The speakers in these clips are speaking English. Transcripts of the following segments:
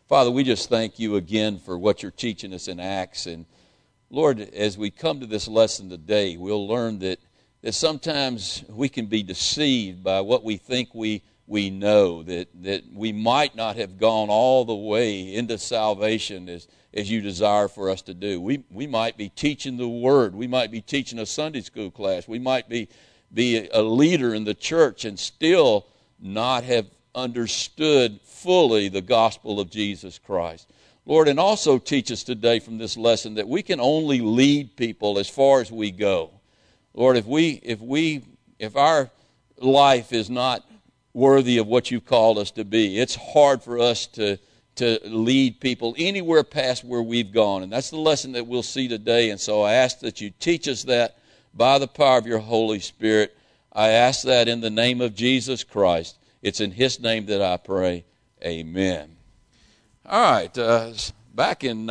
Father, we just thank you again for what you're teaching us in Acts. And Lord, as we come to this lesson today, we'll learn that sometimes we can be deceived by what we think we know, that we might not have gone all the way into salvation as you desire for us to do. We might be teaching the Word. We might be teaching a Sunday school class. We might be a leader in the church and still not have understood fully the gospel of Jesus Christ. Lord, and also teach us today from this lesson that we can only lead people as far as we go. Lord, if our life is not worthy of what you've called us to be, it's hard for us to lead people anywhere past where we've gone. And that's the lesson that we'll see today. And so I ask that you teach us that by the power of your Holy Spirit. I ask that in the name of Jesus Christ. It's in his name that I pray. Amen. All right. Back in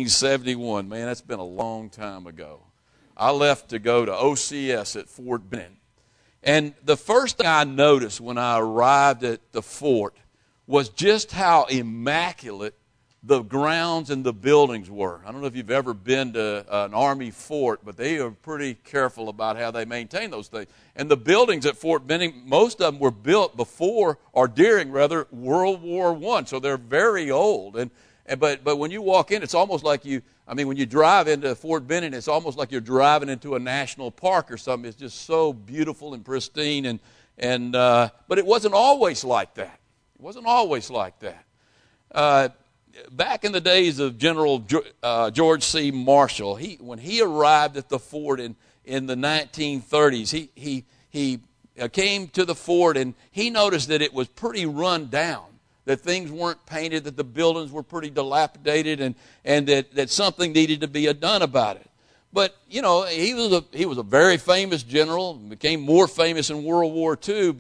1971, man, that's been a long time ago. I left to go to OCS at Fort Benning. And the first thing I noticed when I arrived at the fort was just how immaculate the grounds and the buildings were. I don't know if you've ever been to an Army fort, but they are pretty careful about how they maintain those things. And the buildings at Fort Benning, most of them were built before, or during, rather, World War I. So they're very old. But when you walk in, it's almost like when you drive into Fort Benning, it's almost like you're driving into a national park or something. It's just so beautiful and pristine. But it wasn't always like that. It wasn't always like that. Back in the days of General George C. Marshall, when he arrived at the fort in the 1930s, he came to the fort and he noticed that it was pretty run down, that things weren't painted, that the buildings were pretty dilapidated, and that something needed to be done about it. But he was a very famous general, became more famous in World War II,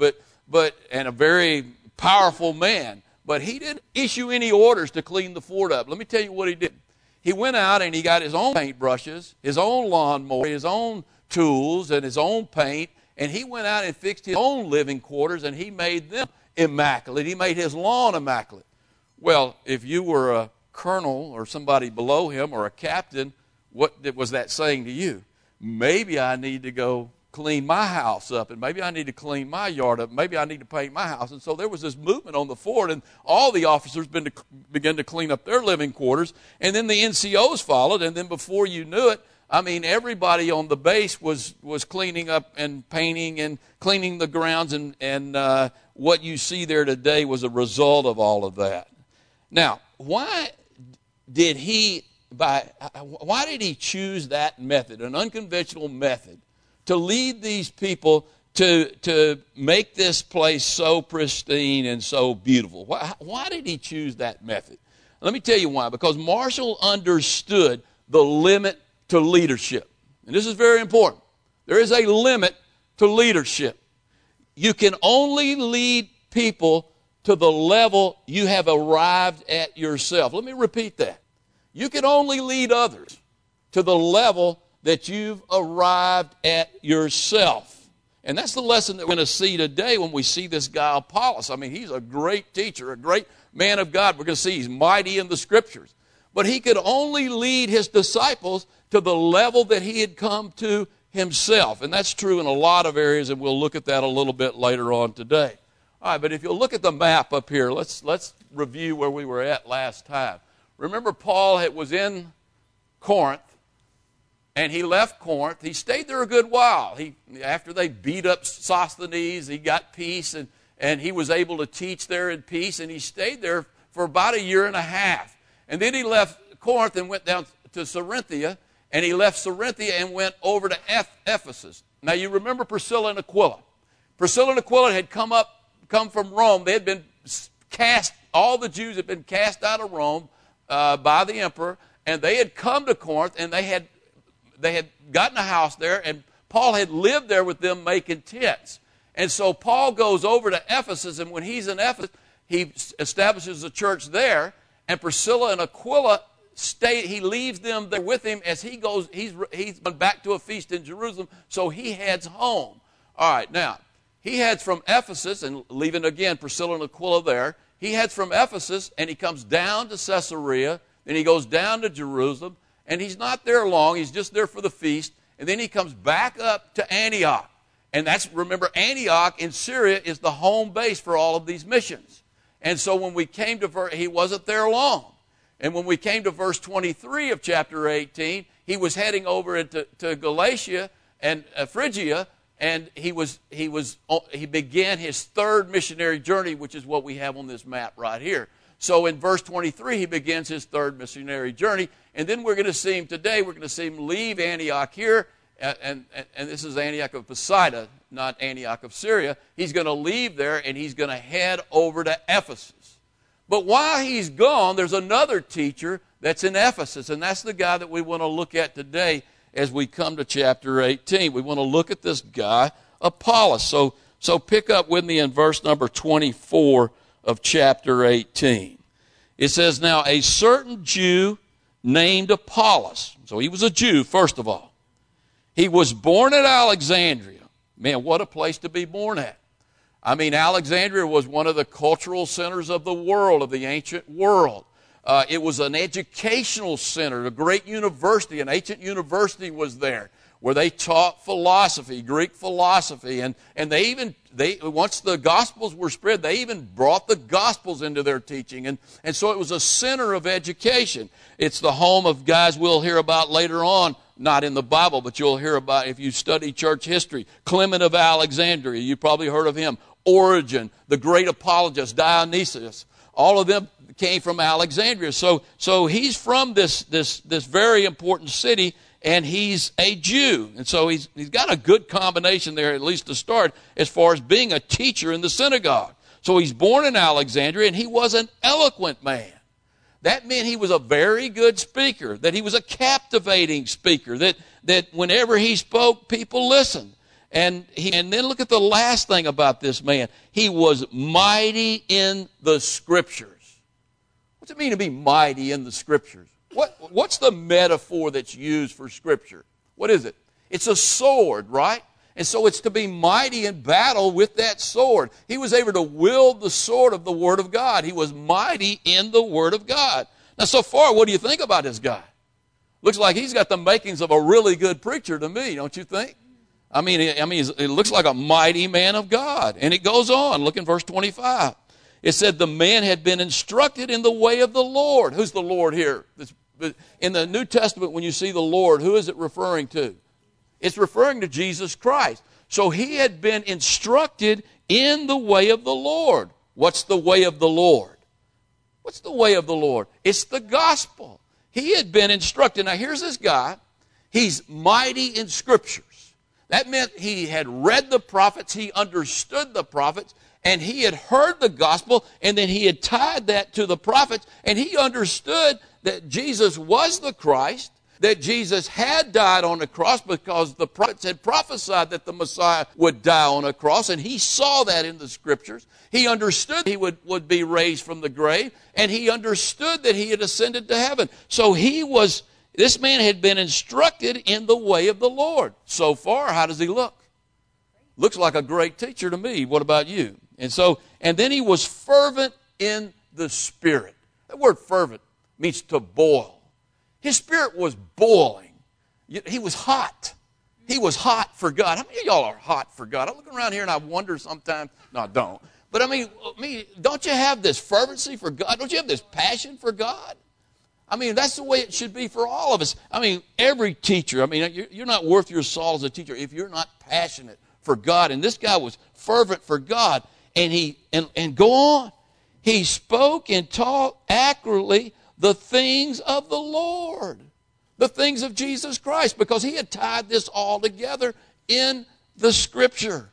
and a very powerful man. But he didn't issue any orders to clean the fort up. Let me tell you what he did. He went out and he got his own paintbrushes, his own lawnmower, his own tools, and his own paint, and he went out and fixed his own living quarters, and he made them immaculate. He made his lawn immaculate. Well, if you were a colonel or somebody below him or a captain, what was that saying to you? Maybe I need to go clean my house up, and maybe I need to clean my yard up, maybe I need to paint my house. And so there was this movement on the fort, and all the officers began to clean up their living quarters, and then the NCOs followed, and then before you knew it, everybody on the base was cleaning up and painting and cleaning the grounds, and what you see there today was a result of all of that. Now, why did he choose that method, an unconventional method, to lead these people to make this place so pristine and so beautiful? Why did he choose that method? Let me tell you why. Because Marshall understood the limit to leadership. And this is very important. There is a limit to leadership. You can only lead people to the level you have arrived at yourself. Let me repeat that. You can only lead others to the level that you've arrived at yourself. And that's the lesson that we're going to see today when we see this guy Apollos. He's a great teacher, a great man of God. We're going to see he's mighty in the Scriptures. But he could only lead his disciples to the level that he had come to himself. And that's true in a lot of areas, and we'll look at that a little bit later on today. All right, but if you'll look at the map up here, let's review where we were at last time. Remember, Paul was in Corinth, and he left Corinth. He stayed there a good while. After they beat up Sosthenes, he got peace, and he was able to teach there in peace, and he stayed there for about a year and a half. And then he left Corinth and went down to Cerinthia, and he left Cerinthia and went over to Ephesus. Now, you remember Priscilla and Aquila. Priscilla and Aquila had come from Rome. They had been cast, all the Jews had been cast out of Rome by the emperor, and they had come to Corinth, and they had gotten a house there, and Paul had lived there with them making tents. And so Paul goes over to Ephesus, and when he's in Ephesus, he establishes a church there, and Priscilla and Aquila he leaves them there with him as he goes, he's gone back to a feast in Jerusalem, so he heads home. All right, now, he heads from Ephesus, and leaving again Priscilla and Aquila there. He heads from Ephesus, and he comes down to Caesarea, then he goes down to Jerusalem, and he's not there long. He's just there for the feast, and then he comes back up to Antioch. And remember, Antioch in Syria is the home base for all of these missions. And so when we came to he wasn't there long. And when we came to verse 23 of chapter 18, he was heading over into Galatia and Phrygia, and he began his third missionary journey, which is what we have on this map right here. So in verse 23, he begins his third missionary journey, and then we're going to see him today. We're going to see him leave Antioch here, and this is Antioch of Pisidia, not Antioch of Syria. He's going to leave there, and he's going to head over to Ephesus. But while he's gone, there's another teacher that's in Ephesus, and that's the guy that we want to look at today as we come to chapter 18. We want to look at this guy, Apollos. So pick up with me in verse number 24 of chapter 18. It says, "Now a certain Jew named Apollos," so he was a Jew, first of all. "He was born at Alexandria." Man, what a place to be born at. I mean, Alexandria was one of the cultural centers of the world, of the ancient world. It was an educational center, a great university. An ancient university was there where they taught philosophy, Greek philosophy. And they once the Gospels were spread, they even brought the Gospels into their teaching. And so it was a center of education. It's the home of guys we'll hear about later on, not in the Bible, but you'll hear about if you study church history. Clement of Alexandria, you probably heard of him. Origen, the great apologist, Dionysius. All of them came from Alexandria. So he's from this very important city, and he's a Jew. And so he's got a good combination there, at least to start, as far as being a teacher in the synagogue. So he's born in Alexandria, and he was an eloquent man. That meant he was a very good speaker, that he was a captivating speaker, that whenever he spoke, people listened. And then look at the last thing about this man. He was mighty in the Scriptures. What's it mean to be mighty in the Scriptures? What's the metaphor that's used for Scripture? What is it? It's a sword, right? And so it's to be mighty in battle with that sword. He was able to wield the sword of the Word of God. He was mighty in the Word of God. Now, so far, what do you think about this guy? Looks like he's got the makings of a really good preacher to me, don't you think? I mean, it looks like a mighty man of God. And it goes on. Look in verse 25. It said the man had been instructed in the way of the Lord. Who's the Lord here? In the New Testament, when you see the Lord, who is it referring to? It's referring to Jesus Christ. So he had been instructed in the way of the Lord. What's the way of the Lord? What's the way of the Lord? It's the gospel. He had been instructed. Now here's this guy. He's mighty in Scriptures. That meant he had read the prophets, he understood the prophets, and he had heard the gospel, and then he had tied that to the prophets, and he understood that Jesus was the Christ, that Jesus had died on the cross because the prophets had prophesied that the Messiah would die on a cross, and he saw that in the Scriptures. He understood he would be raised from the grave, and he understood that he had ascended to heaven. So this man had been instructed in the way of the Lord. So far, how does he look? Looks like a great teacher to me. What about you? And then he was fervent in the Spirit. That word fervent means to boil. His spirit was boiling. He was hot. He was hot for God. How many of y'all are hot for God? I look around here and I wonder sometimes. No, I don't. But I mean, don't you have this fervency for God? Don't you have this passion for God? I mean, that's the way it should be for all of us. I mean, every teacher, you're not worth your salt as a teacher if you're not passionate for God. And this guy was fervent for God. And go on. He spoke and taught accurately the things of the Lord, the things of Jesus Christ, because he had tied this all together in the Scripture.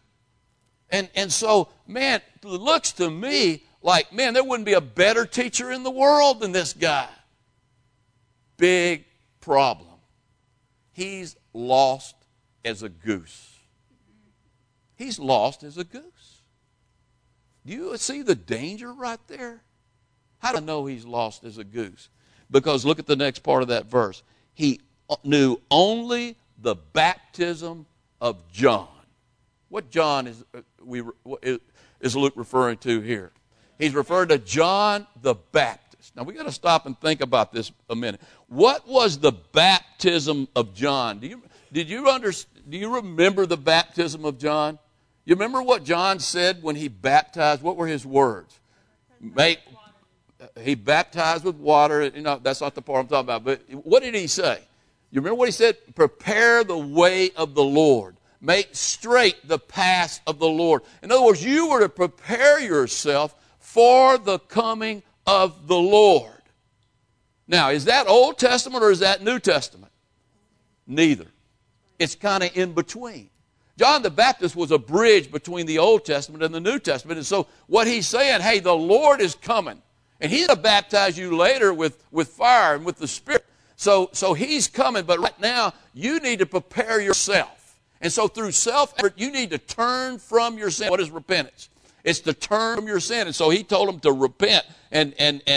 And so, man, it looks to me like, man, there wouldn't be a better teacher in the world than this guy. Big problem. He's lost as a goose. He's lost as a goose. Do you see the danger right there? How do I know he's lost as a goose? Because look at the next part of that verse. He knew only the baptism of John. What John is Luke referring to here? He's referred to John the Baptist. Now, we got to stop and think about this a minute. What was the baptism of John? Do you remember the baptism of John? You remember what John said when he baptized? What were his words? He baptized with water. That's not the part I'm talking about. But what did he say? You remember what he said? Prepare the way of the Lord. Make straight the path of the Lord. In other words, you were to prepare yourself for the coming of the Lord. Now, is that Old Testament or is that New Testament? Neither. It's kind of in between. John the Baptist was a bridge between the Old Testament and the New Testament. And so what he's saying, hey, the Lord is coming. And he's going to baptize you later with fire and with the Spirit. So he's coming, but right now you need to prepare yourself. And so through self-effort, you need to turn from your sin. What is repentance? It's to turn from your sin. And so he told them to repent and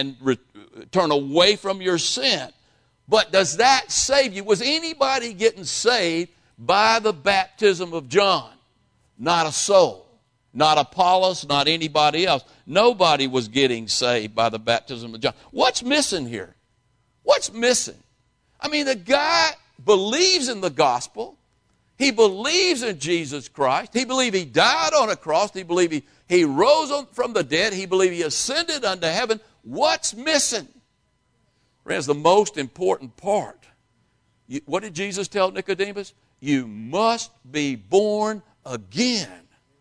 turn away from your sin. But does that save you? Was anybody getting saved by the baptism of John? Not a soul. Not Apollos, not anybody else. Nobody was getting saved by the baptism of John. What's missing here? What's missing? I mean, the guy believes in the gospel. He believes in Jesus Christ. He believed he died on a cross. He believed he rose from the dead. He believed he ascended unto heaven. What's missing? Friends, the most important part. What did Jesus tell Nicodemus? You must be born again.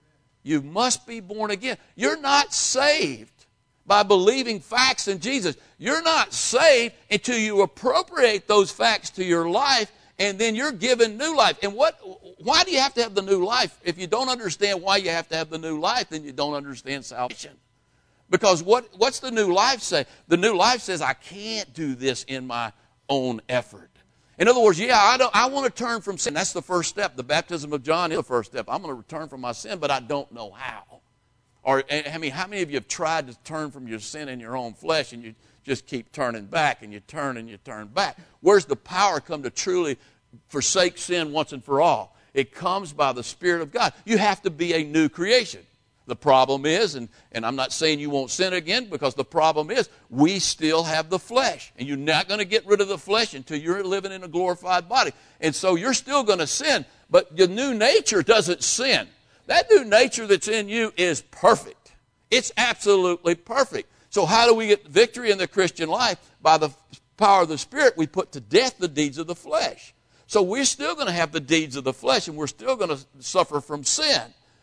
You must be born again. You're not saved by believing facts in Jesus. You're not saved until you appropriate those facts to your life, and then you're given new life. And why do you have to have the new life? If you don't understand why you have to have the new life, then you don't understand salvation. Because what's the new life say? The new life says, I can't do this in my own effort. In other words, I want to turn from sin. That's the first step. The baptism of John is the first step. I'm going to return from my sin, but I don't know how. Or, how many of you have tried to turn from your sin in your own flesh and you just keep turning back and you turn back? Where's the power come to truly forsake sin once and for all? It comes by the Spirit of God. You have to be a new creation. The problem is, and I'm not saying you won't sin again, because the problem is we still have the flesh. And you're not going to get rid of the flesh until you're living in a glorified body. And so you're still going to sin, but your new nature doesn't sin. That new nature that's in you is perfect. It's absolutely perfect. So how do we get victory in the Christian life? By the power of the Spirit, we put to death the deeds of the flesh. So we're still going to have the deeds of the flesh, and we're still going to suffer from sin.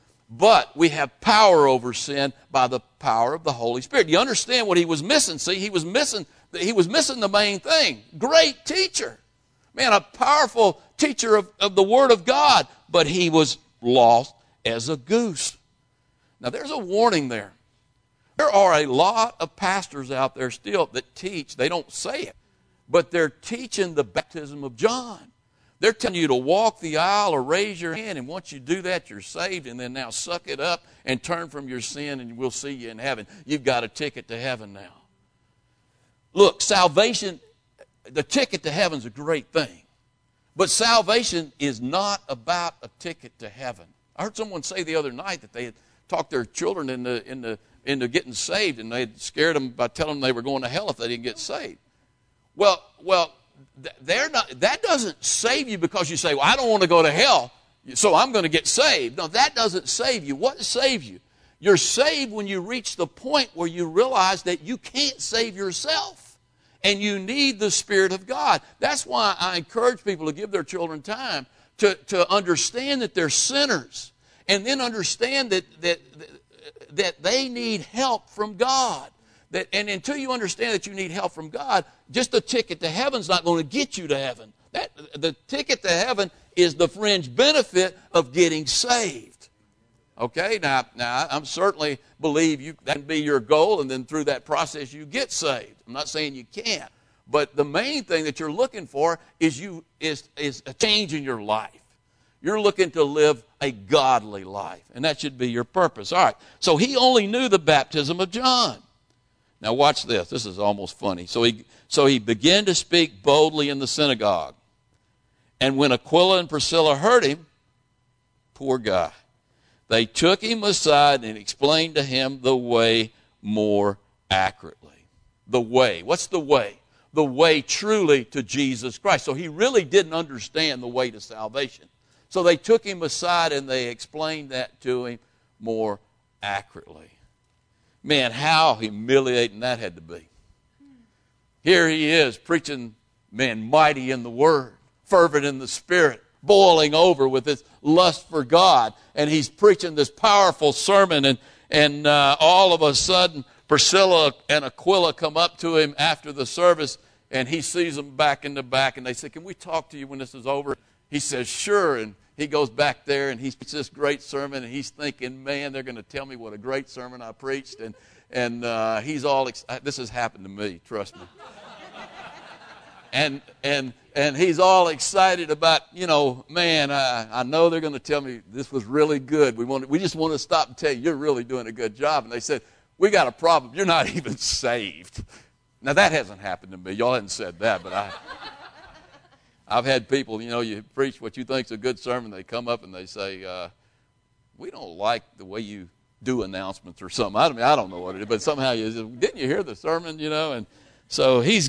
But we have power over sin by the power of the Holy Spirit. Do you understand what he was missing? See, he was missing the main thing. Great teacher. Man, a powerful teacher of the Word of God. But he was lost as a goose. Now, there's a warning there. There are a lot of pastors out there still that teach. They don't say it, but they're teaching the baptism of John. They're telling you to walk the aisle or raise your hand, and once you do that, you're saved, and then now suck it up and turn from your sin, and we'll see you in heaven. You've got a ticket to heaven now. Look, salvation, the ticket to heaven is a great thing, but salvation is not about a ticket to heaven. I heard someone say the other night that they had talked their children into getting saved, and they had scared them by telling them they were going to hell if they didn't get saved. Well, that doesn't save you because you say, well, I don't want to go to hell, so I'm going to get saved. No, that doesn't save you. What saves you? You're saved when you reach the point where you realize that you can't save yourself, and you need the Spirit of God. That's why I encourage people to give their children time to understand that they're sinners, and then understand that they need help from God. And until you understand that you need help from God, just a ticket to heaven is not going to get you to heaven. The ticket to heaven is the fringe benefit of getting saved. Okay? Now I certainly believe that can be your goal, and then through that process you get saved. I'm not saying you can't. But the main thing that you're looking for is a change in your life. You're looking to live a godly life, and that should be your purpose. All right, so he only knew the baptism of John. Now watch this. This is almost funny. So he began to speak boldly in the synagogue. And when Aquila and Priscilla heard him, poor guy, they took him aside and explained to him the way more accurately. The way. What's the way? The way truly to Jesus Christ. So he really didn't understand the way to salvation. So they took him aside and they explained that to him more accurately. Man, how humiliating that had to be. Here he is preaching, man, mighty in the Word, fervent in the Spirit, boiling over with his lust for God. And he's preaching this powerful sermon, and all of a sudden Priscilla and Aquila come up to him after the service, and he sees them back in the back, and they say, "Can we talk to you when this is over?" He says, "Sure." And he goes back there, and he preaches this great sermon, and he's thinking, man, they're going to tell me what a great sermon I preached. And he's all, this has happened to me, trust me. And he's all excited about, man, I know they're going to tell me this was really good. We just want to stop and tell you, you're really doing a good job. And they said, "We got a problem. You're not even saved." Now, that hasn't happened to me. Y'all hadn't said that, but I've had people, you preach what you think's a good sermon. They come up and they say, "We don't like the way you do announcements," or something. I don't know what it is, but somehow didn't you hear the sermon, And so he's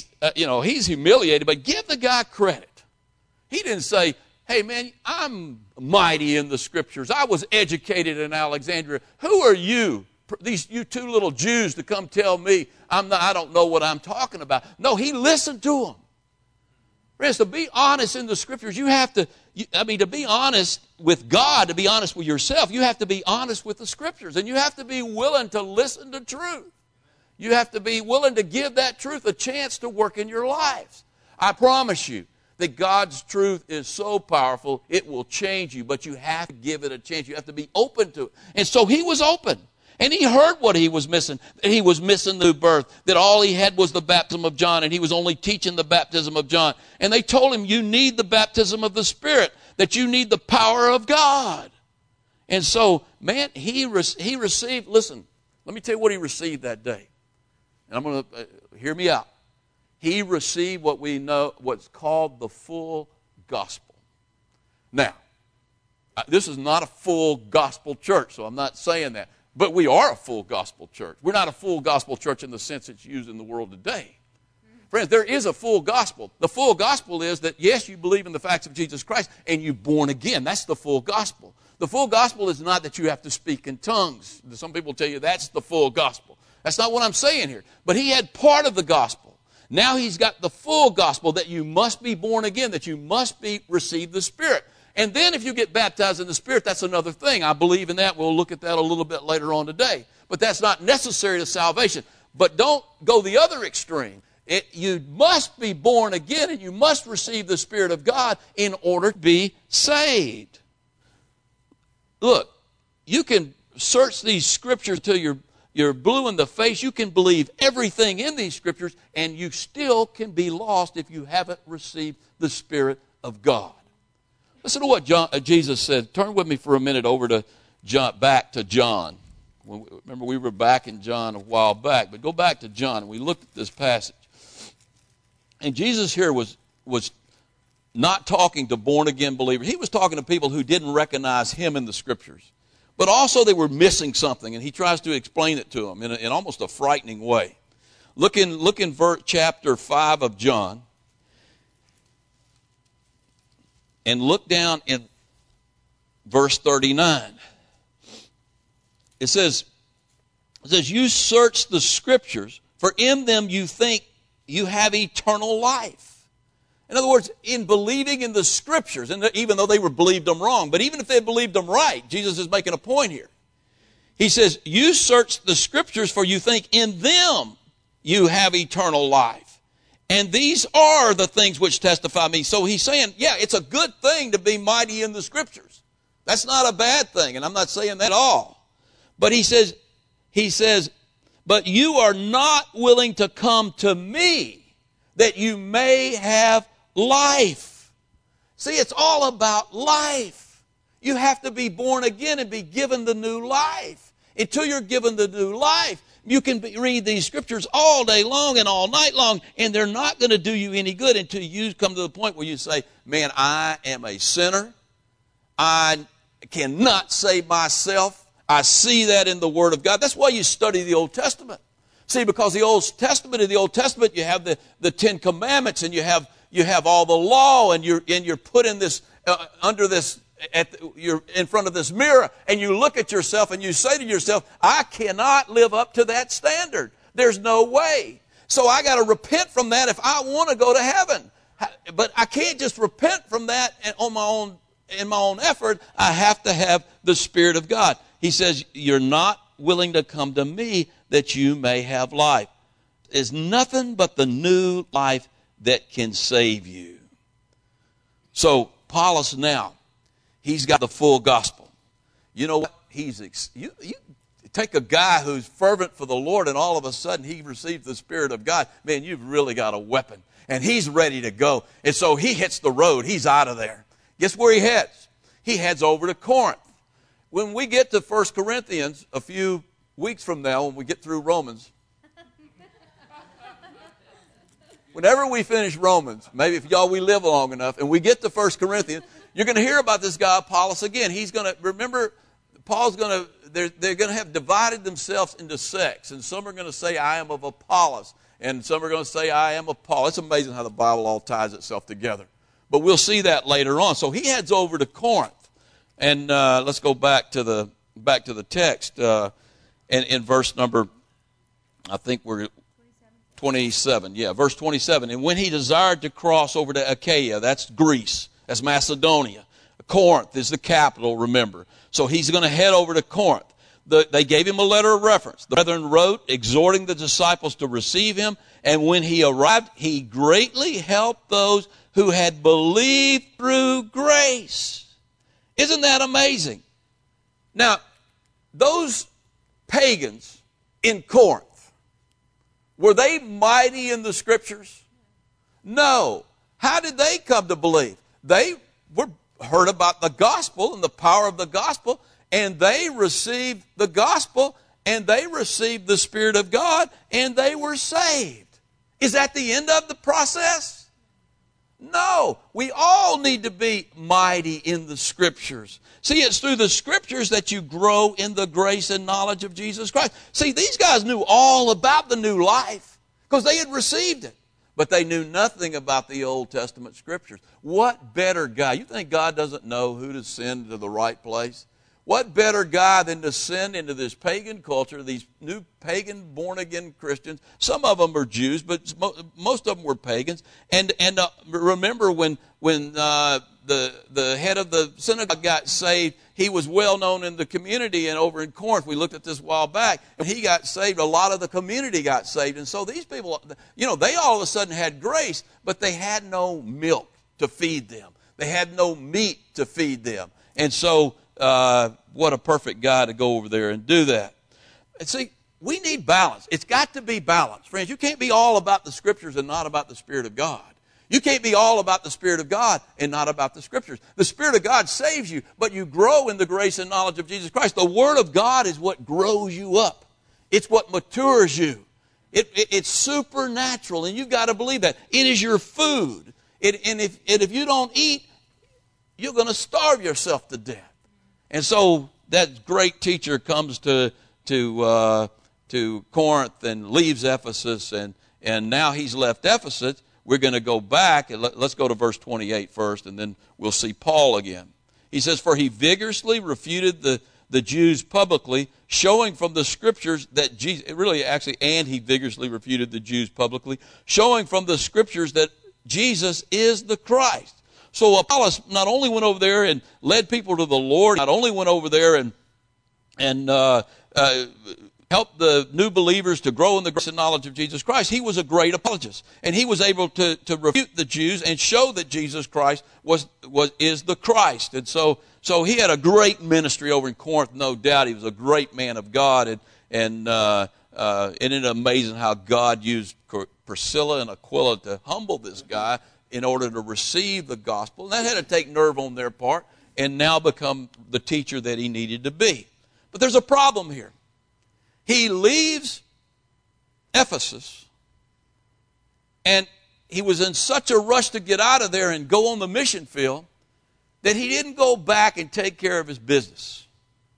humiliated, but give the guy credit. He didn't say, "Hey, man, I'm mighty in the Scriptures. I was educated in Alexandria. Who are you, you two little Jews, to come tell me I don't know what I'm talking about?" No, he listened to them. Friends, to be honest in the Scriptures, you have to be honest with God, to be honest with yourself, you have to be honest with the Scriptures, and you have to be willing to listen to truth. You have to be willing to give that truth a chance to work in your lives. I promise you that God's truth is so powerful, it will change you, but you have to give it a chance. You have to be open to it. And so he was open. And he heard what he was missing, that he was missing the new birth, that all he had was the baptism of John, and he was only teaching the baptism of John. And they told him, you need the baptism of the Spirit, that you need the power of God. And so, man, he received, listen, let me tell you what he received that day. And I'm going to, hear me out. He received what we know, what's called the full gospel. Now, this is not a full gospel church, so I'm not saying that. But we are a full gospel church. We're not a full gospel church in the sense it's used in the world today. Friends, there is a full gospel. The full gospel is that, yes, you believe in the facts of Jesus Christ and you're born again. That's the full gospel. The full gospel is not that you have to speak in tongues. Some people tell you that's the full gospel. That's not what I'm saying here. But he had part of the gospel. Now he's got the full gospel, that you must be born again, that you must receive the Spirit. And then if you get baptized in the Spirit, that's another thing. I believe in that. We'll look at that a little bit later on today. But that's not necessary to salvation. But don't go the other extreme. You must be born again, and you must receive the Spirit of God in order to be saved. Look, you can search these Scriptures till you're blue in the face. You can believe everything in these Scriptures, and you still can be lost if you haven't received the Spirit of God. Listen to what Jesus said. Turn with me for a minute over to back to John. Remember, we were back in John a while back, but go back to John, and we looked at this passage. And Jesus here was not talking to born-again believers. He was talking to people who didn't recognize him in the Scriptures. But also they were missing something, and he tries to explain it to them in almost a frightening way. Look in chapter 5 of John. And look down in verse 39. It says, you search the Scriptures, for in them you think you have eternal life. In other words, in believing in the Scriptures, and even though they believed them wrong, but even if they believed them right, Jesus is making a point here. He says, you search the Scriptures, for you think in them you have eternal life. And these are the things which testify me. So he's saying, yeah, it's a good thing to be mighty in the Scriptures. That's not a bad thing, and I'm not saying that at all. But he says, but you are not willing to come to me that you may have life. See, it's all about life. You have to be born again and be given the new life. Until you're given the new life, you can read these Scriptures all day long and all night long, and they're not going to do you any good until you come to the point where you say, man, I am a sinner. I cannot save myself. I see that in the Word of God. That's why you study the Old Testament. See, because in the Old Testament, you have the Ten Commandments, and you have all the law, and you're put in this under this. You're in front of this mirror, and you look at yourself, and you say to yourself, "I cannot live up to that standard. There's no way. So I got to repent from that if I want to go to heaven. But I can't just repent from that in my own effort. I have to have the Spirit of God." He says, "You're not willing to come to me that you may have life." There's nothing but the new life that can save you. So Apollos now, he's got the full gospel. You know what? You take a guy who's fervent for the Lord, and all of a sudden he receives the Spirit of God. Man, you've really got a weapon. And he's ready to go. And so he hits the road. He's out of there. Guess where he heads? He heads over to Corinth. When we get to 1 Corinthians a few weeks from now, when we get through Romans, whenever we finish Romans, maybe if we live long enough, and we get to 1 Corinthians, you're going to hear about this guy Apollos again. He's going to, remember, they're going to have divided themselves into sects, and some are going to say, "I am of Apollos," and some are going to say, "I am of Paul." It's amazing how the Bible all ties itself together. But we'll see that later on. So he heads over to Corinth. And let's go back to the text. And in verse number, I think we're 27. Yeah, verse 27. "And when he desired to cross over to Achaia," that's Greece, that's Macedonia. Corinth is the capital, remember. So he's going to head over to Corinth. They gave him a letter of reference. The brethren wrote, exhorting the disciples to receive him. And when he arrived, he greatly helped those who had believed through grace. Isn't that amazing? Now, those pagans in Corinth, were they mighty in the Scriptures? No. How did they come to believe? They heard about the gospel and the power of the gospel, and they received the gospel, and they received the Spirit of God, and they were saved. Is that the end of the process? No. We all need to be mighty in the Scriptures. See, it's through the Scriptures that you grow in the grace and knowledge of Jesus Christ. See, these guys knew all about the new life because they had received it. But they knew nothing about the Old Testament Scriptures. What better guy? You think God doesn't know who to send to the right place? What better guy than to send into this pagan culture, these new pagan born-again Christians? Some of them are Jews, but most of them were pagans. And remember when the head of the synagogue got saved, he was well known in the community, and over in Corinth, we looked at this a while back, and he got saved, a lot of the community got saved. And so these people, they all of a sudden had grace, but they had no milk to feed them. They had no meat to feed them. And so what a perfect guy to go over there and do that. And see, we need balance. It's got to be balance. Friends, you can't be all about the Scriptures and not about the Spirit of God. You can't be all about the Spirit of God and not about the Scriptures. The Spirit of God saves you, but you grow in the grace and knowledge of Jesus Christ. The Word of God is what grows you up. It's what matures you. It's supernatural, and you've got to believe that. It is your food. And if you don't eat, you're going to starve yourself to death. And so that great teacher comes to Corinth and leaves Ephesus, and now he's left Ephesus. We're going to go back, and let's go to verse 28 first, and then we'll see Paul again. He says, "For he vigorously refuted the Jews publicly, showing from the Scriptures that Jesus," and he vigorously refuted the Jews publicly, showing from the Scriptures that Jesus is the Christ. So Apollos not only went over there and led people to the Lord, not only went over there and helped the new believers to grow in the grace and knowledge of Jesus Christ, he was a great apologist. And he was able to refute the Jews and show that Jesus Christ is the Christ. And so he had a great ministry over in Corinth, no doubt. He was a great man of God. And isn't it amazing how God used Priscilla and Aquila to humble this guy in order to receive the gospel. And that had to take nerve on their part and now become the teacher that he needed to be. But there's a problem here. He leaves Ephesus, and he was in such a rush to get out of there and go on the mission field that he didn't go back and take care of his business.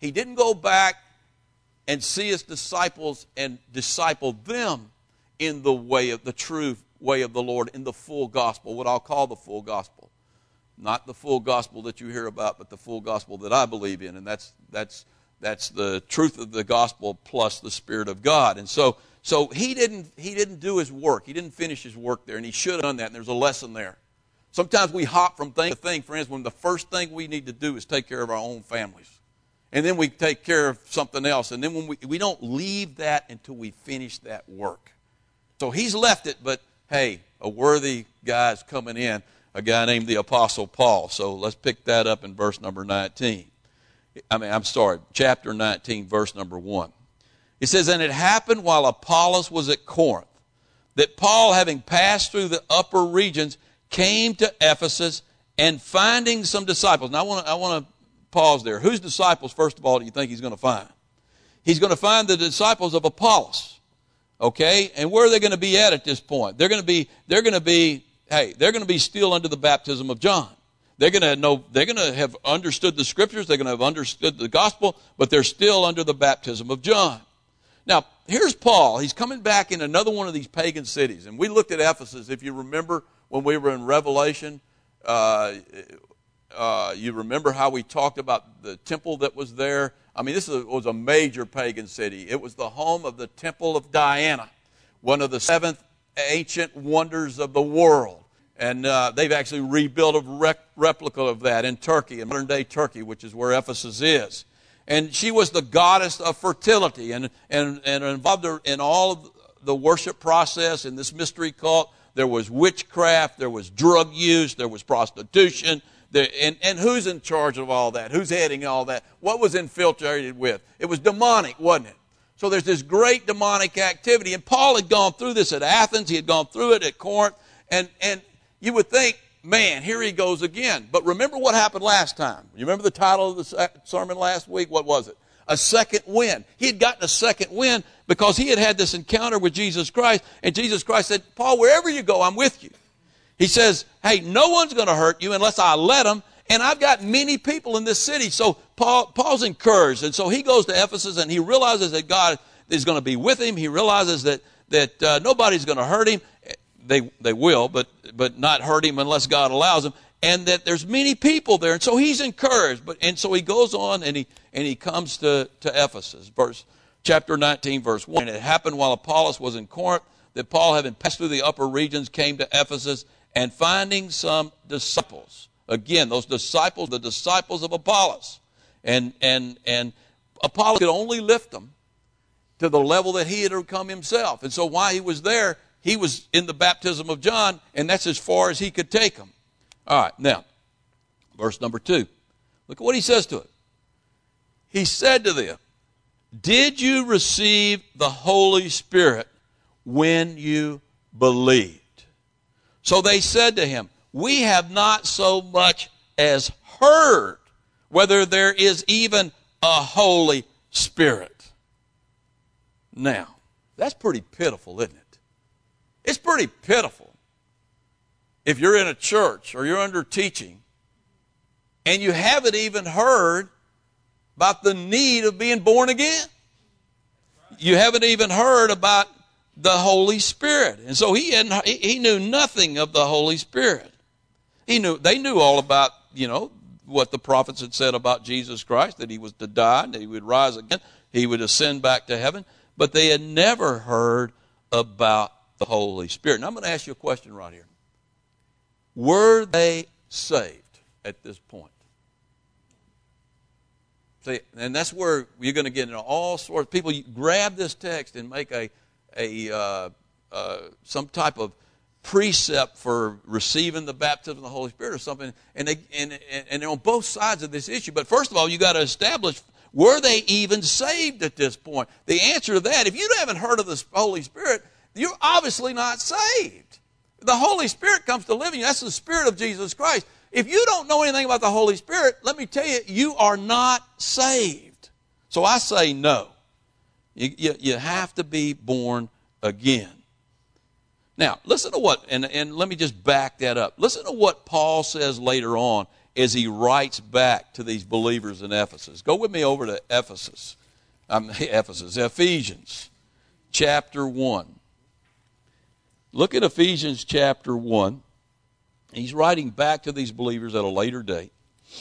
He didn't go back and see his disciples and disciple them in the way of the true way of the Lord, in the full gospel, what I'll call the full gospel. Not the full gospel that you hear about, but the full gospel that I believe in. And that's the truth of the gospel plus the Spirit of God. And so he didn't do his work. He didn't finish his work there, and he should have done that, and there's a lesson there. Sometimes we hop from thing to thing, friends, when the first thing we need to do is take care of our own families. And then we take care of something else. And then when we don't leave that until we finish that work. So he's left it, but hey, a worthy guy is coming in, a guy named the Apostle Paul. So let's pick that up in verse number 19. Chapter 19, verse number 1. It says, "And it happened while Apollos was at Corinth, that Paul, having passed through the upper regions, came to Ephesus, and finding some disciples." Now I want to pause there. Whose disciples, first of all, do you think he's going to find? He's going to find the disciples of Apollos. Okay? And where are they going to be at this point? They're going to be still under the baptism of John. They're going to have understood the scriptures, they're going to have understood the gospel, but they're still under the baptism of John. Now, here's Paul. He's coming back in another one of these pagan cities. And we looked at Ephesus, if you remember, when we were in Revelation. You remember how we talked about the temple that was there? I mean, this was a major pagan city. It was the home of the Temple of Diana, one of the 7 ancient wonders of the world. And they've actually rebuilt a replica of that in Turkey, in modern-day Turkey, which is where Ephesus is. And she was the goddess of fertility and involved in all of the worship process in this mystery cult. There was witchcraft, there was drug use, there was prostitution. And who's in charge of all that? Who's heading all that? What was infiltrated with? It was demonic, wasn't it? So there's this great demonic activity. And Paul had gone through this at Athens. He had gone through it at Corinth. And you would think, man, here he goes again. But remember what happened last time. You remember the title of the sermon last week? What was it? A second wind. He had gotten a second wind because he had had this encounter with Jesus Christ. And Jesus Christ said, Paul, wherever you go, I'm with you. He says, hey, no one's going to hurt you unless I let them. And I've got many people in this city. So Paul's encouraged. And so he goes to Ephesus and he realizes that God is going to be with him. He realizes that nobody's going to hurt him. They will, but not hurt him unless God allows them. And that there's many people there. And so he's encouraged. And so he goes on and he comes to Ephesus. Chapter 19, verse 1. And it happened while Apollos was in Corinth that Paul, having passed through the upper regions, came to Ephesus, and finding some disciples. Again, those disciples, the disciples of Apollos. And Apollos could only lift them to the level that he had come himself. And so while he was there, he was in the baptism of John, and that's as far as he could take them. All right, now, verse number 2. Look at what he says to it. He said to them, "Did you receive the Holy Spirit when you believed?" So they said to him, "We have not so much as heard whether there is even a Holy Spirit." Now, that's pretty pitiful, isn't it? It's pretty pitiful if you're in a church or you're under teaching and you haven't even heard about the need of being born again. You haven't even heard about the Holy Spirit. And so he knew nothing of the Holy Spirit. They knew all about, what the prophets had said about Jesus Christ, that he was to die, that he would rise again, he would ascend back to heaven, but they had never heard about the Holy Spirit. And I'm going to ask you a question right here. Were they saved at this point? See, and that's where you're going to get into all sorts of people. You grab this text and make some type of precept for receiving the baptism of the Holy Spirit or something, and they're on both sides of this issue. But first of all, you got to establish, were they even saved at this point? The answer to that, if you haven't heard of the Holy Spirit, you're obviously not saved. The Holy Spirit comes to live in you. That's the Spirit of Jesus Christ. If you don't know anything about the Holy Spirit, let me tell you, you are not saved. So I say no. You have to be born again. Now, listen to what, and let me just back that up. Listen to what Paul says later on as he writes back to these believers in Ephesus. Go with me over to Ephesians chapter 1. Look at Ephesians chapter 1. He's writing back to these believers at a later date.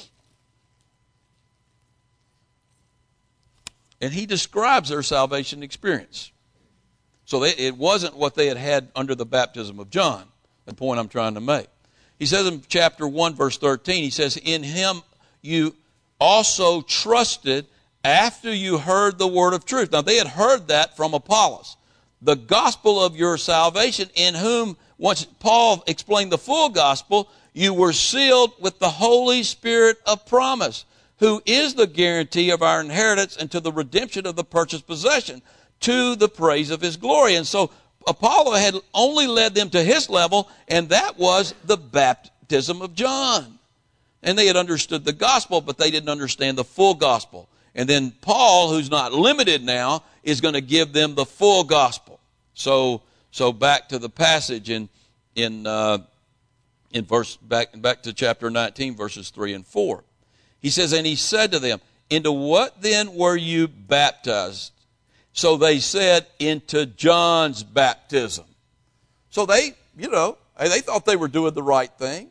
And he describes their salvation experience. So it wasn't what they had had under the baptism of John, the point I'm trying to make. He says in chapter 1, verse 13, he says, in him you also trusted after you heard the word of truth. Now, they had heard that from Apollos. The gospel of your salvation, in whom, once Paul explained the full gospel, you were sealed with the Holy Spirit of promise, who is the guarantee of our inheritance and to the redemption of the purchased possession, to the praise of his glory. And so Apollo had only led them to his level, and that was the baptism of John. And they had understood the gospel, but they didn't understand the full gospel. And then Paul, who's not limited now, is going to give them the full gospel. So back to the passage in verse back to chapter 19, verses 3 and 4. He says, and he said to them, into what then were you baptized? So they said, into John's baptism. So they thought they were doing the right thing.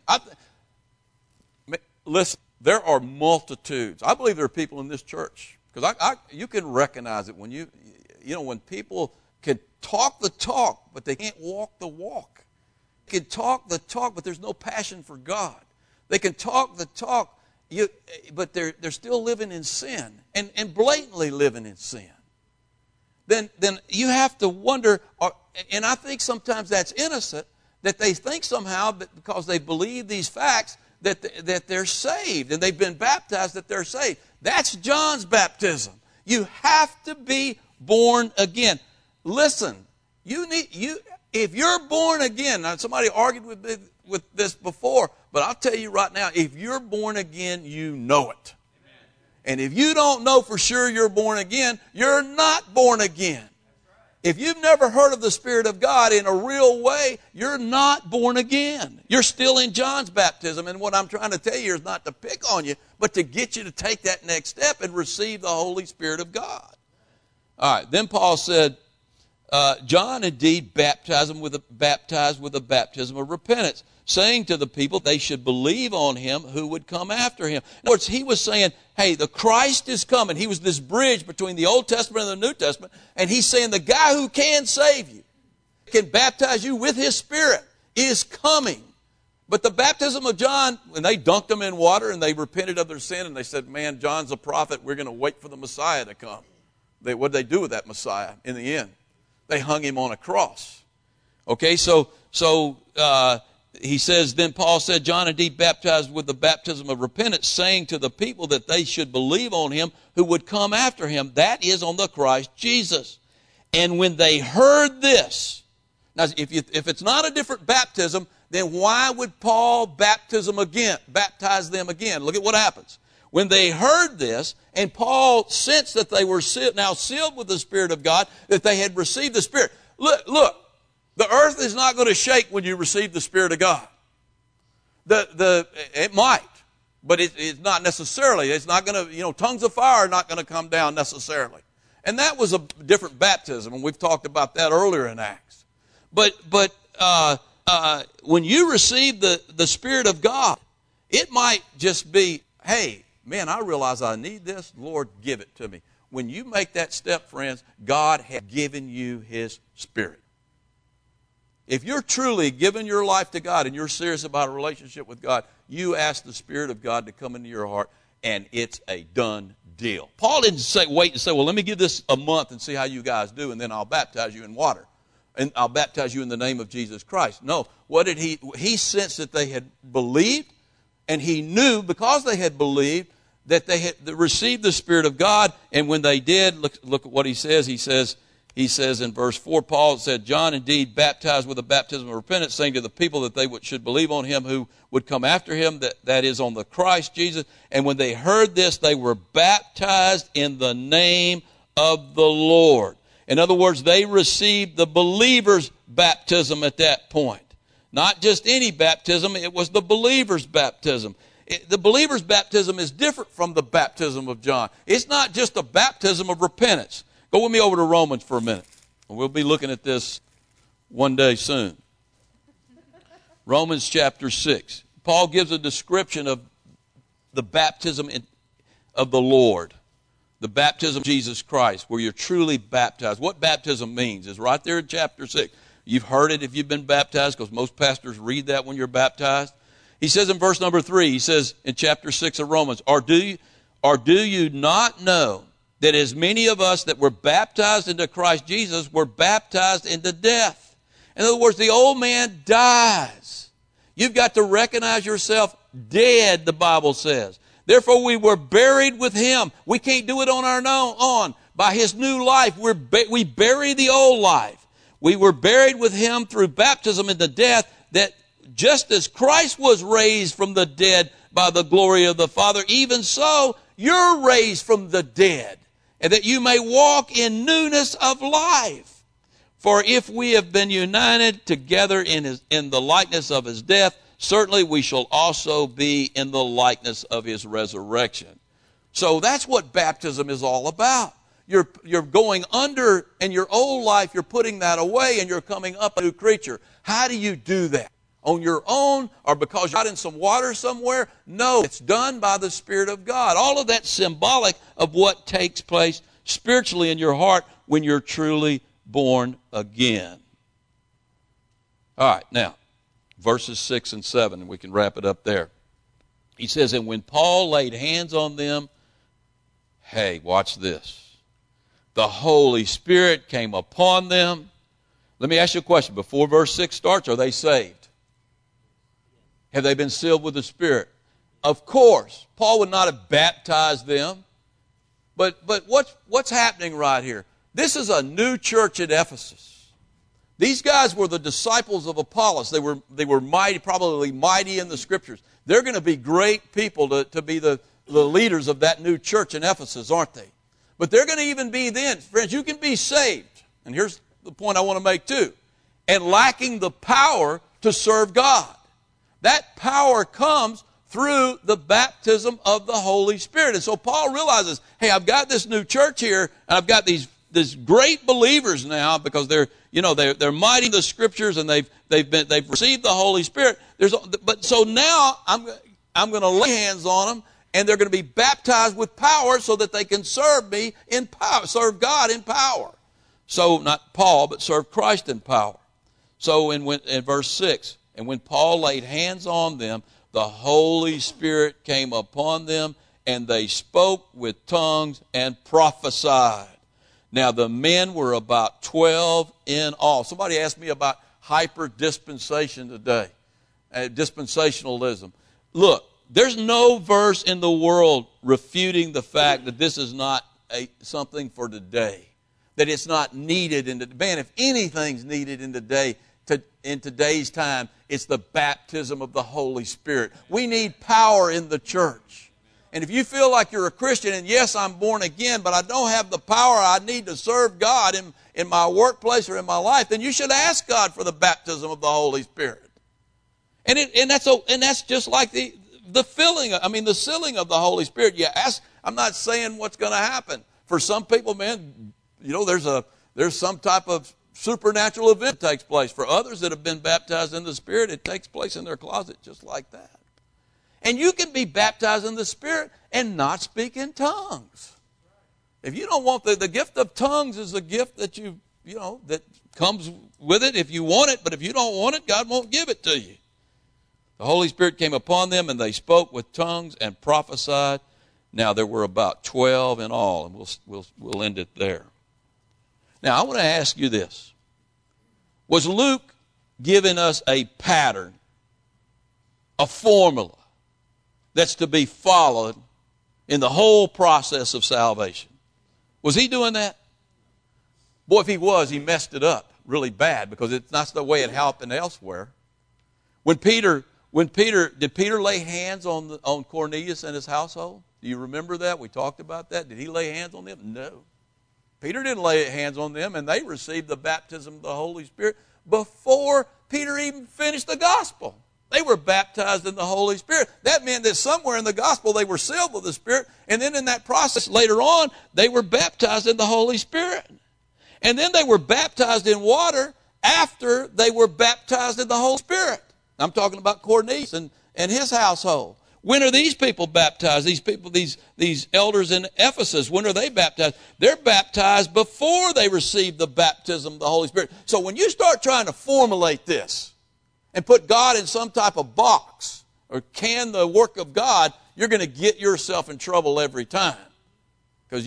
Listen, there are multitudes. I believe there are people in this church, because you can recognize it when when people can talk the talk, but they can't walk the walk. They can talk the talk, but there's no passion for God. They can talk the talk, but they're still living in sin and blatantly living in sin. Then you have to wonder, and I think sometimes that's innocent, that they think somehow that because they believe these facts that they're saved and they've been baptized, that they're saved. That's John's baptism. You have to be born again. Listen, if you're born again, now somebody argued with this before, but I'll tell you right now, if you're born again, you know it. And if you don't know for sure you're born again, you're not born again. If you've never heard of the Spirit of God in a real way, you're not born again. You're still in John's baptism. And what I'm trying to tell you is not to pick on you, but to get you to take that next step and receive the Holy Spirit of God. All right, then Paul said, John indeed baptized with a baptism of repentance, saying to the people they should believe on him who would come after him. In other words, he was saying, hey, the Christ is coming. He was this bridge between the Old Testament and the New Testament, and he's saying the guy who can save you, can baptize you with his Spirit, is coming. But the baptism of John, when they dunked him in water and they repented of their sin and they said, man, John's a prophet, we're going to wait for the Messiah to come. What did they do with that Messiah in the end? They hung him on a cross. Okay, so he says, then Paul said, John indeed baptized with the baptism of repentance, saying to the people that they should believe on him who would come after him, that is on the Christ Jesus. And when they heard this, now if it's not a different baptism, then why would Paul baptize them again? Look at what happens. When they heard this, and Paul sensed that they were now sealed with the Spirit of God, that they had received the Spirit. Look. The earth is not going to shake when you receive the Spirit of God. It might, but it's not necessarily. It's not going to, tongues of fire are not going to come down necessarily. And that was a different baptism, and we've talked about that earlier in Acts. But when you receive the Spirit of God, it might just be, hey, man, I realize I need this. Lord, give it to me. When you make that step, friends, God has given you His Spirit. If you're truly giving your life to God and you're serious about a relationship with God, you ask the Spirit of God to come into your heart, and it's a done deal. Paul didn't wait and say, well, let me give this a month and see how you guys do, and then I'll baptize you in water. And I'll baptize you in the name of Jesus Christ. No, what did he sensed that they had believed, and he knew because they had believed that they had received the Spirit of God, and when they did, look at what he says. He says in verse 4, Paul said, John indeed baptized with a baptism of repentance, saying to the people that they should believe on him who would come after him, that is on the Christ Jesus. And when they heard this, they were baptized in the name of the Lord. In other words, they received the believer's baptism at that point. Not just any baptism, it was the believer's baptism. The believer's baptism is different from the baptism of John. It's not just a baptism of repentance. Go with me over to Romans for a minute. We'll be looking at this one day soon. Romans chapter 6. Paul gives a description of the baptism of the Lord, the baptism of Jesus Christ, where you're truly baptized. What baptism means is right there in chapter 6. You've heard it if you've been baptized, because most pastors read that when you're baptized. He says in verse number 3, he says in chapter 6 of Romans, or do you not know that as many of us that were baptized into Christ Jesus were baptized into death? In other words, the old man dies. You've got to recognize yourself dead, the Bible says. Therefore, we were buried with him. We can't do it on our own. By his new life, we bury the old life. We were buried with him through baptism into death, that just as Christ was raised from the dead by the glory of the Father, even so you're raised from the dead, and that you may walk in newness of life. For if we have been united together in the likeness of his death, certainly we shall also be in the likeness of his resurrection. So that's what baptism is all about. You're going under, and your old life, you're putting that away, and you're coming up a new creature. How do you do that? On your own, or because you're out in some water somewhere? No, it's done by the Spirit of God. All of that's symbolic of what takes place spiritually in your heart when you're truly born again. All right, now, verses 6 and 7, and we can wrap it up there. He says, and when Paul laid hands on them, hey, watch this. The Holy Spirit came upon them. Let me ask you a question. Before verse 6 starts, are they saved? Have they been sealed with the Spirit? Of course. Paul would not have baptized them. But what's happening right here? This is a new church at Ephesus. These guys were the disciples of Apollos. They were mighty, probably mighty in the Scriptures. They're going to be great people to be the leaders of that new church in Ephesus, aren't they? But they're going to even be then. Friends, you can be saved. And here's the point I want to make too. And lacking the power to serve God. That power comes through the baptism of the Holy Spirit. And so Paul realizes, hey, I've got this new church here, and I've got these great believers now, because they're mighty in the Scriptures, and they've received the Holy Spirit. But so now I'm going to lay hands on them, and they're going to be baptized with power so that they can serve me in power, serve God in power. So not Paul, but serve Christ in power. So in verse 6, and when Paul laid hands on them, the Holy Spirit came upon them, and they spoke with tongues and prophesied. Now the men were about 12 in all. Somebody asked me about hyper-dispensation today, dispensationalism. Look, there's no verse in the world refuting the fact that this is not something for today, that it's not needed. Man, if anything's needed in today's time, it's the baptism of the Holy Spirit. We need power in the church. And if you feel like you're a Christian, and yes, I'm born again, but I don't have the power I need to serve God in my workplace or in my life, then you should ask God for the baptism of the Holy Spirit. And that's just like the sealing of the Holy Spirit. You ask. I'm not saying what's going to happen. For some people, man, there's some type of supernatural event that takes place. For others that have been baptized in the Spirit, it takes place in their closet just like that. And you can be baptized in the Spirit and not speak in tongues. If you don't want the gift of tongues is a gift that that comes with it if you want it, but if you don't want it, God won't give it to you. The Holy Spirit came upon them, and they spoke with tongues and prophesied. Now there were about 12 in all, and we'll end it there. Now I want to ask you this. Was Luke giving us a pattern, a formula that's to be followed in the whole process of salvation? Was he doing that? Boy, if he was, he messed it up really bad, because it's not the way it happened elsewhere. Did Peter lay hands on Cornelius and his household? Do you remember that? We talked about that. Did he lay hands on them? No. Peter didn't lay hands on them, and they received the baptism of the Holy Spirit before Peter even finished the gospel. They were baptized in the Holy Spirit. That meant that somewhere in the gospel they were sealed with the Spirit, and then in that process later on, they were baptized in the Holy Spirit. And then they were baptized in water after they were baptized in the Holy Spirit. I'm talking about Cornelius and his household. When are these people baptized? These people, these elders in Ephesus, when are they baptized? They're baptized before they receive the baptism of the Holy Spirit. So when you start trying to formulate this and put God in some type of box or can the work of God, you're going to get yourself in trouble every time. Because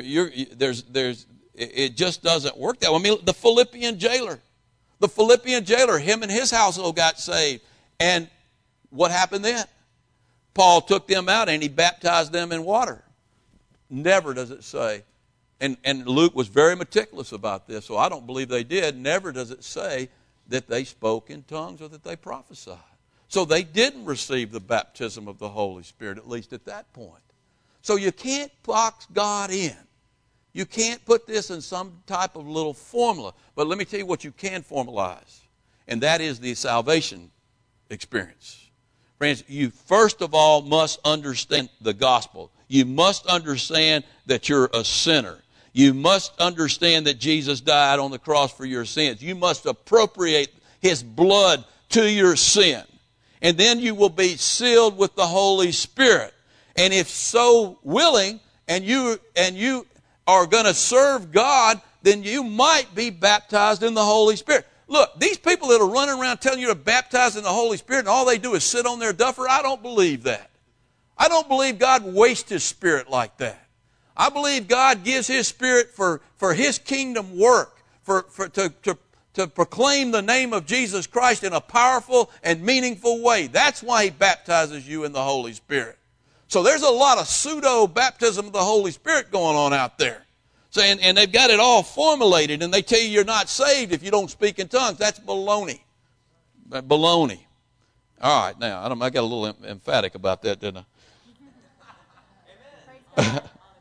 it just doesn't work that way. I mean, the Philippian jailer, him and his household got saved. And what happened then? Paul took them out and he baptized them in water. Never does it say, and Luke was very meticulous about this, so I don't believe they did. Never does it say that they spoke in tongues or that they prophesied. So they didn't receive the baptism of the Holy Spirit, at least at that point. So you can't box God in. You can't put this in some type of little formula. But let me tell you what you can formalize, and that is the salvation experience. Friends, you first of all must understand the gospel. You must understand that you're a sinner. You must understand that Jesus died on the cross for your sins. You must appropriate his blood to your sin. And then you will be sealed with the Holy Spirit. And if so willing, and you are going to serve God, then you might be baptized in the Holy Spirit. Look, these people that are running around telling you to baptize in the Holy Spirit and all they do is sit on their duffer, I don't believe that. I don't believe God wastes his Spirit like that. I believe God gives his Spirit for his kingdom work, to proclaim the name of Jesus Christ in a powerful and meaningful way. That's why he baptizes you in the Holy Spirit. So there's a lot of pseudo baptism of the Holy Spirit going on out there. So, and they've got it all formulated, and they tell you you're not saved if you don't speak in tongues. That's baloney. Baloney. All right, now, I got a little emphatic about that, didn't I?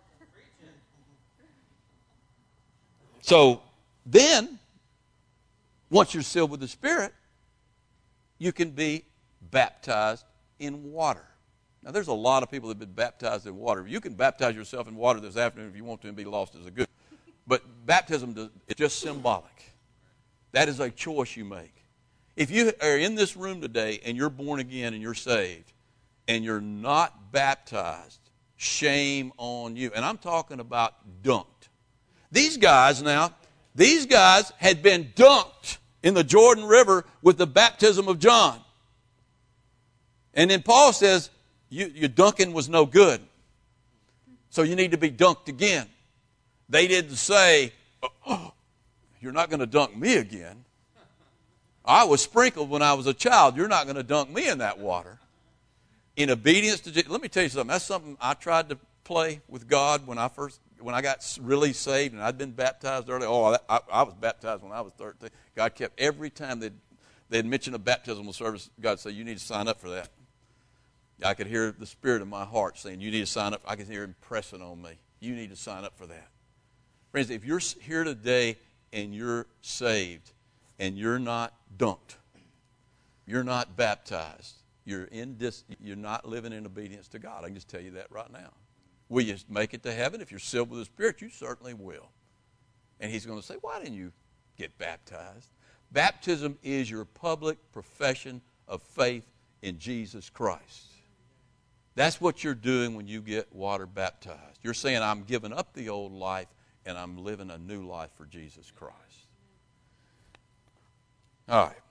So then, once you're sealed with the Spirit, you can be baptized in water. Now, there's a lot of people that have been baptized in water. You can baptize yourself in water this afternoon if you want to and be lost as a good. But baptism is just symbolic. That is a choice you make. If you are in this room today and you're born again and you're saved and you're not baptized, shame on you. And I'm talking about dunked. These guys had been dunked in the Jordan River with the baptism of John. And then Paul says, your dunking was no good. So you need to be dunked again. They didn't say, oh, you're not going to dunk me again. I was sprinkled when I was a child. You're not going to dunk me in that water. In obedience to Jesus. Let me tell you something. That's something I tried to play with God when I got really saved and I'd been baptized early. I was baptized when I was 13. God kept, every time they'd mention a baptismal service, God said, you need to sign up for that. I could hear the Spirit in my heart saying, you need to sign up. I could hear him pressing on me. You need to sign up for that. Friends, if you're here today and you're saved and you're not dunked, you're not baptized, you're not living in obedience to God. I can just tell you that right now. Will you make it to heaven? If you're sealed with the Spirit, you certainly will. And he's going to say, why didn't you get baptized? Baptism is your public profession of faith in Jesus Christ. That's what you're doing when you get water baptized. You're saying, I'm giving up the old life and I'm living a new life for Jesus Christ. All right.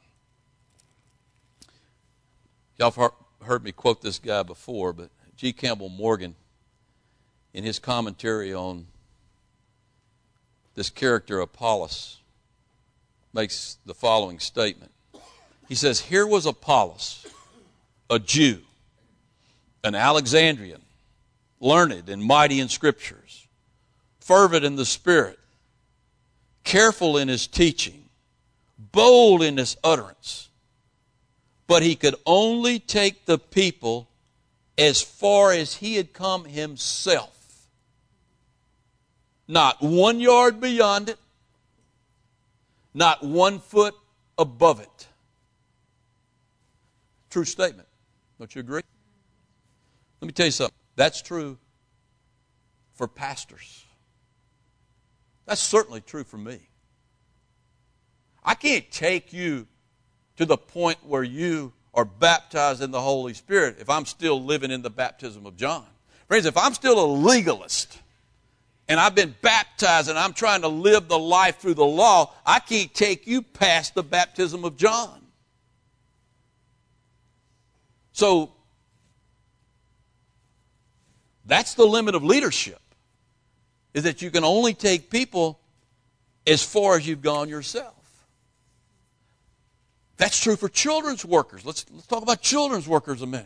Y'all have heard me quote this guy before, but G. Campbell Morgan, in his commentary on this character Apollos, makes the following statement. He says, here was Apollos, a Jew, an Alexandrian, learned and mighty in Scriptures, fervent in the Spirit, careful in his teaching, bold in his utterance. But he could only take the people as far as he had come himself. Not 1 yard beyond it, not 1 foot above it. True statement. Don't you agree? Let me tell you something. That's true for pastors. That's certainly true for me. I can't take you to the point where you are baptized in the Holy Spirit if I'm still living in the baptism of John. Friends, if I'm still a legalist and I've been baptized and I'm trying to live the life through the law, I can't take you past the baptism of John. So, that's the limit of leadership, is that you can only take people as far as you've gone yourself. That's true for children's workers. Let's talk about children's workers a minute.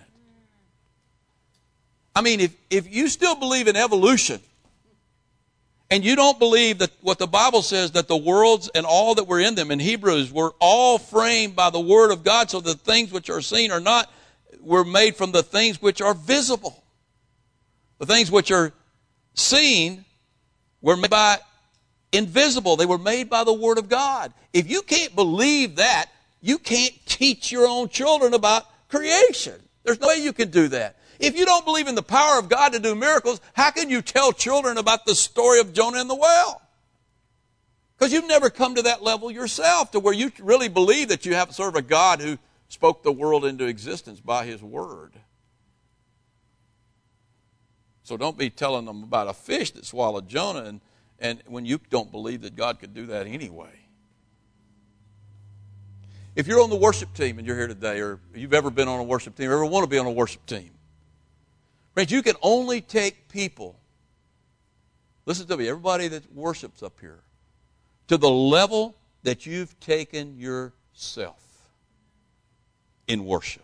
I mean, if you still believe in evolution, and you don't believe that what the Bible says, that the worlds and all that were in them in Hebrews were all framed by the Word of God, so the things which are seen are not, were made from the things which are visible. The things which are seen were made by invisible. They were made by the Word of God. If you can't believe that, you can't teach your own children about creation. There's no way you can do that. If you don't believe in the power of God to do miracles, how can you tell children about the story of Jonah and the well? Because you've never come to that level yourself, to where you really believe that you have sort of a God who spoke the world into existence by His Word. So don't be telling them about a fish that swallowed Jonah and when you don't believe that God could do that anyway. If you're on the worship team and you're here today, or you've ever been on a worship team, or ever want to be on a worship team, friends, you can only take people, listen to me, everybody that worships up here, to the level that you've taken yourself in worship.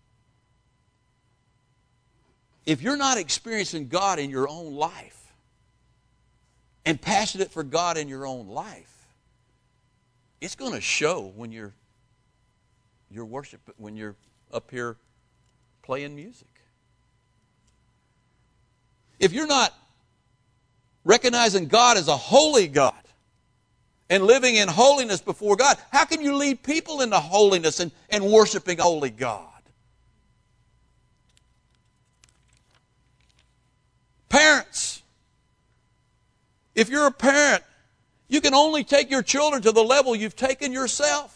If you're not experiencing God in your own life and passionate for God in your own life, it's going to show when you're worship, when you're up here playing music. If you're not recognizing God as a holy God and living in holiness before God, how can you lead people into holiness and worshiping a holy God? Parents, if you're a parent, you can only take your children to the level you've taken yourself.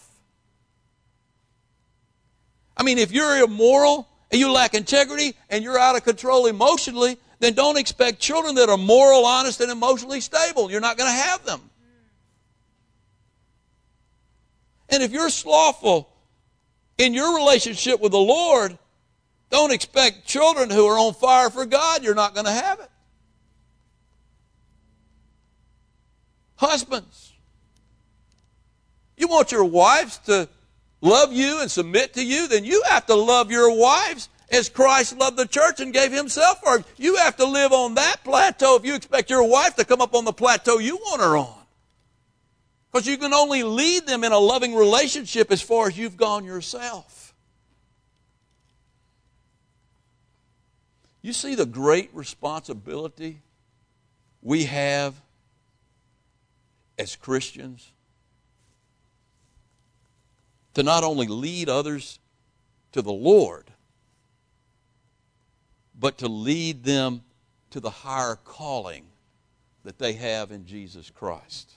I mean, if you're immoral and you lack integrity and you're out of control emotionally, then don't expect children that are moral, honest, and emotionally stable. You're not going to have them. And if you're slothful in your relationship with the Lord, don't expect children who are on fire for God. You're not going to have it. Husbands, you want your wives to love you and submit to you, then you have to love your wives as Christ loved the church and gave Himself for her. You have to live on that plateau if you expect your wife to come up on the plateau you want her on. Because you can only lead them in a loving relationship as far as you've gone yourself. You see the great responsibility we have as Christians to not only lead others to the Lord, but to lead them to the higher calling that they have in Jesus Christ.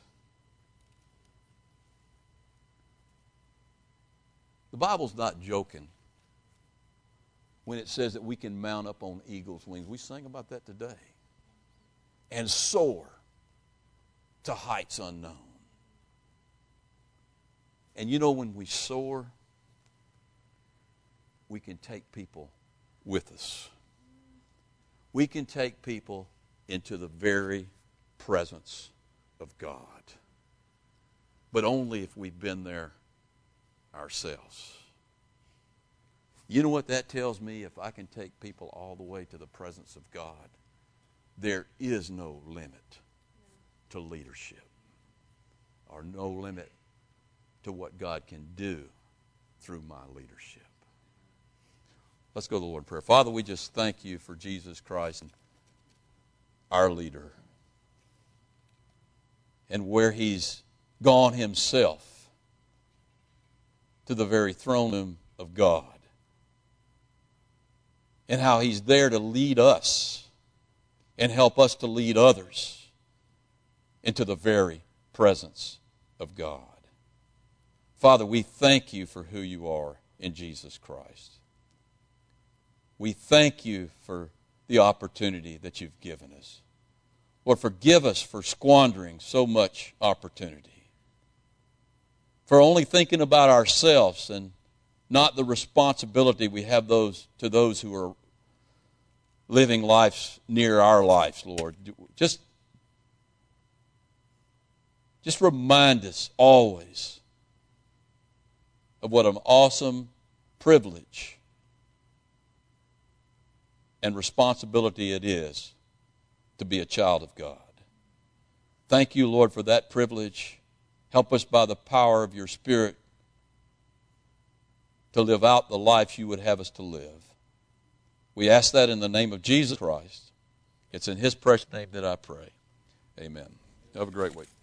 The Bible's not joking when it says that we can mount up on eagle's wings. We sang about that today. And soar to heights unknown. And you know, when we soar, we can take people with us. We can take people into the very presence of God. But only if we've been there ourselves. You know what that tells me? If I can take people all the way to the presence of God, there is no limit to leadership, or no limit to what God can do through my leadership. Let's go to the Lord in prayer. Father, we just thank you for Jesus Christ, our leader, and where He's gone Himself to the very throne room of God and how He's there to lead us and help us to lead others into the very presence of God. Father, we thank You for who You are in Jesus Christ. We thank You for the opportunity that You've given us. Lord, forgive us for squandering so much opportunity, for only thinking about ourselves and not the responsibility we have to those who are living lives near our lives, Lord. Just remind us always of what an awesome privilege and responsibility it is to be a child of God. Thank You, Lord, for that privilege. Help us by the power of Your Spirit to live out the life You would have us to live. We ask that in the name of Jesus Christ. It's in His precious name that I pray. Amen. Have a great week.